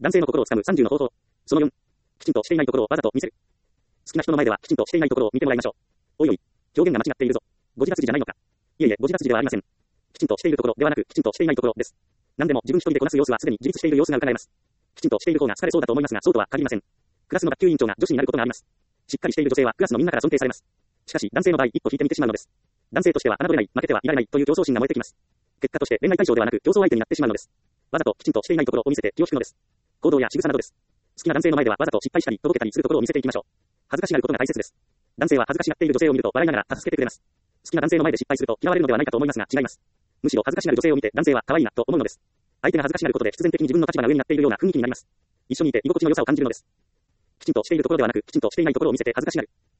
男性の心をつかむ30の方法。その4。きちんとしていないところをわざと見せる。好きな人の前ではきちんとしていないところを見てもらいましょう。おいおい。表現が間違っているぞ。ゴジラ筋じゃないのか。いえいえ、ゴジラ筋ではありません。きちんとしているところではなく、きちんとしていないところです。何でも自分一人でこなす様子はすでに自立している様子が伺えます。きちんとしている方が好かれそうだと思いますが、そうとは限りません。クラスの学級委員長が女子になることがあります。しっかりしている女性はクラスのみんなから尊敬されます。しかし、男性の場合、一歩引いてみてしまうのです。男性としては侮れない、負けてはいられないという競争心が燃えてきます。結果として恋愛対象ではなく競争相手になってしまうのです。わざときちんとしていないところを見せて気を引くのです。行動や仕草などです。好きな男性の前ではわざと失敗したり、とぼけたりするところを見せていきましょう。恥ずかしがることが大切です。男性は恥ずかしがっている女性を見ると笑いながら助けてくれます。好きな男性の前で失敗すると嫌われるのではないかと思いますが違います。むしろ恥ずかしがる女性を見て男性は可愛いなと思うのです。相手が恥ずかしがることで必然的に自分の立場が上になっているような雰囲気になります。一緒にいて居心地の良さを感じるのです。きちんとしているところではなく、きちんとしていないところを見せて恥ずかしがる。